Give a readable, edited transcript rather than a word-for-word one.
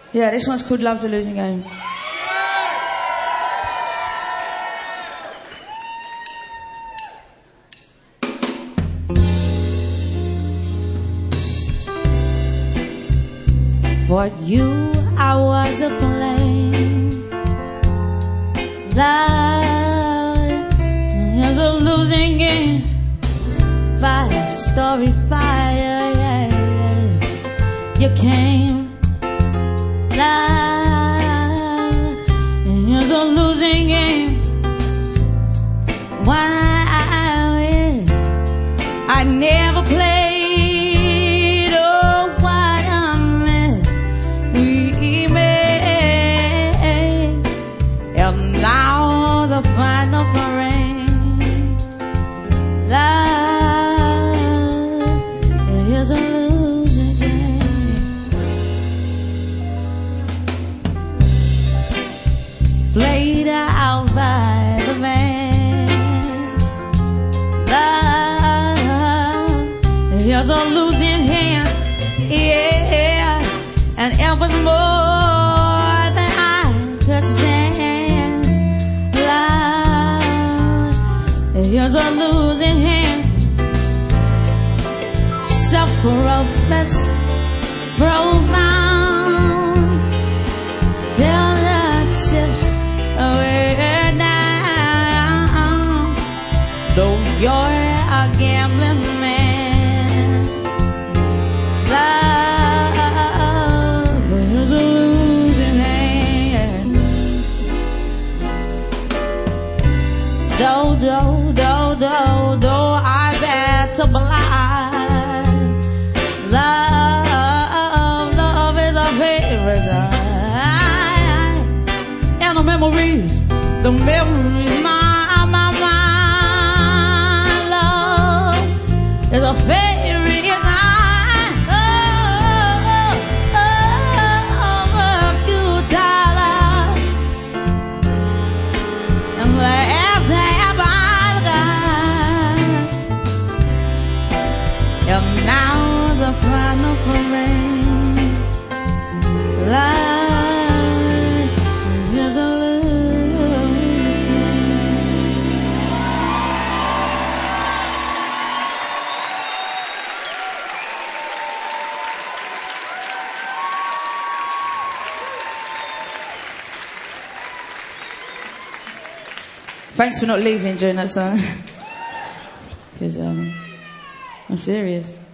Yeah, this one's called Love's a Losing Game. For you, I was a flame. Love is a losing game. 5-story fire, yeah, yeah. You came. Love is a losing game. When I never played. Oh, what a mess we made. And now the final frame. Love is a losing game. Played out by the man. Love is a losing hand, yeah, and it was more than I could stand. Love is a losing hand. Self-professed, profound, till the chips are down. Though you're a gambling man, love is a losing hand. Though I better blind. Love is a parasite. And the memories, my love is a fairy design. A futile love. And after by the God. And now the final frame. Life is a Thanks for not leaving during that song. Because I'm serious.